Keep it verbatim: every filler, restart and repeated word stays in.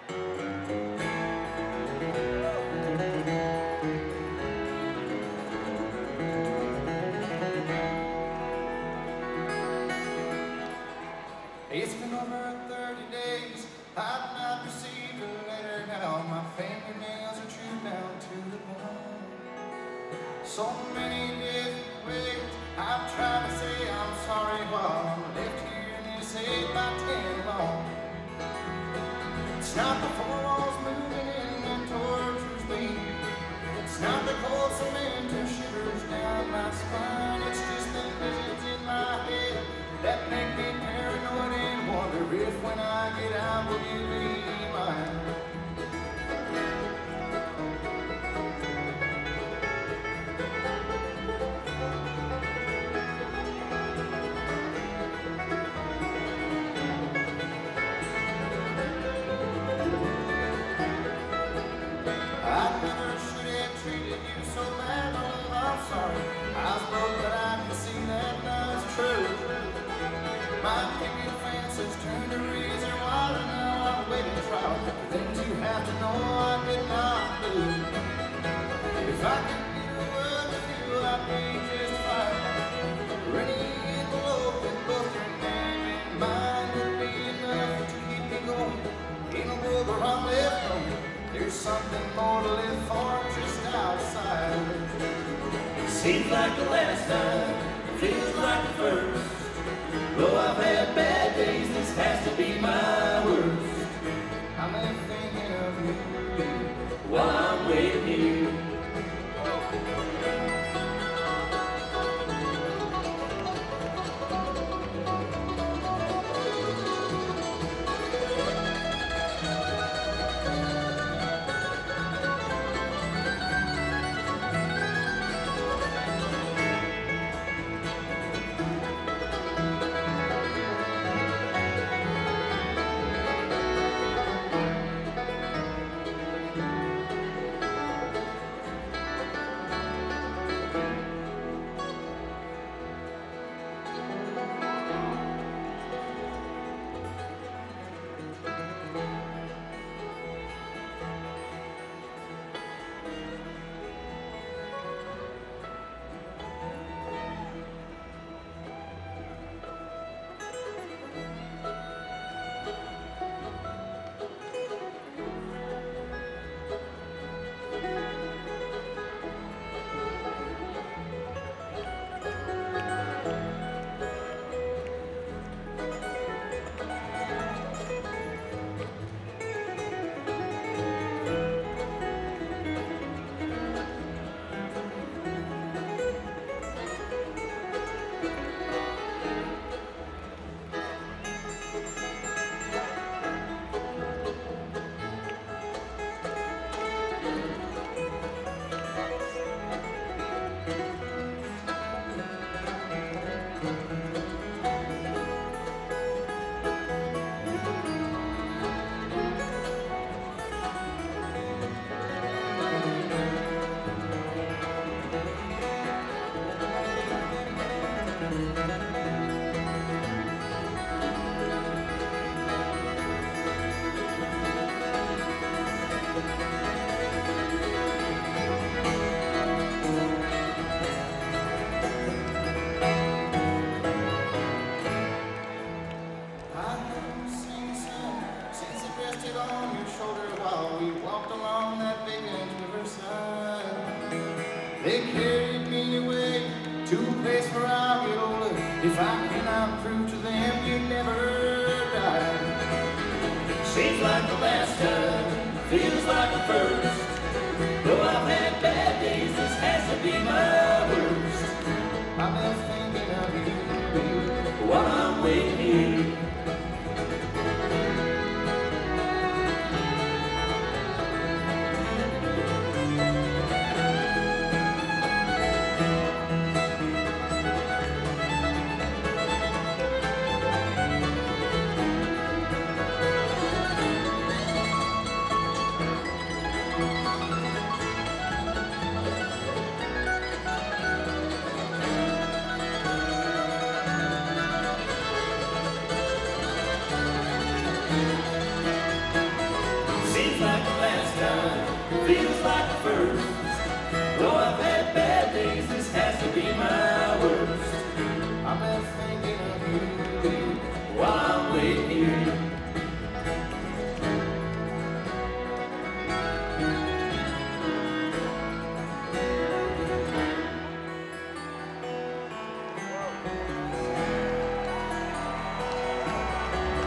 It's been over thirty days, I've not received a letter now. My fingernails are chewed down to the bone. So many different ways I've tried to say I'm sorry while I'm left here in this eight by ten alone. It's not the four walls moving in and tortures me. It's not the cold cement that shivers down my spine. It's just the visions in my head that make me paranoid and wonder if when I get out will you be mine. I never should have treated you so bad, oh, I'm sorry. I was broke, but I can see that love's true. My picket fence has turned a razor wire, and now I'm waiting trial. The things you have to know I did not do. If I could get a word with you, I'd be just fine. Rennie and the loaf and both your name and mine would be enough to keep me going. Ain't no brother I'm left on. There's something more to live for just outside. Seems like the last time, feels like the first. Though I've had bad days, this has to be my worst. I'm been thinking of you while I'm waiting here. on your shoulder while we walked along that vacant riverside. They carried me away to a place where I'll get older. If I cannot prove to them you never died. Seems like the last time, feels like the first. Though I've had bad days, this has to be my worst. I've been thinking of you while I'm waiting here. last time. Feels